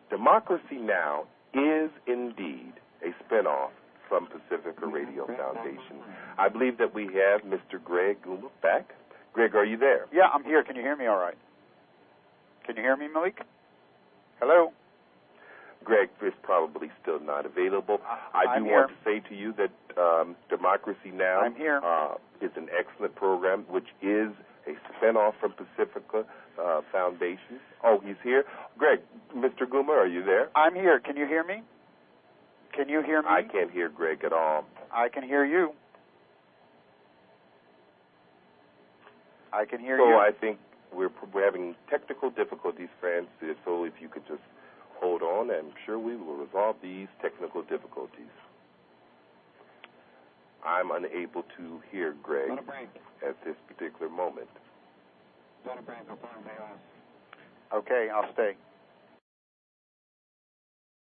Democracy Now! Is indeed a spinoff from Pacifica Radio Foundation. I believe that we have Mr. Greg Guma back. Greg, are you there? Yeah, I'm here. Can you hear me all right? Can you hear me, Malik? Hello? Greg is probably still not available. I do want to say to you that Democracy Now! I'm here. Is an excellent program, which is a spinoff from Pacifica Foundation. Oh, he's here. Greg, Mr. Guma, are you there? I'm here. Can you hear me? Can you hear me? I can't hear Greg at all. I can hear you. I can hear you. So I think we're having technical difficulties, Francis, so if you could just hold on, I'm sure we will resolve these technical difficulties. I'm unable to hear Greg at this particular moment. Okay, I'll stay.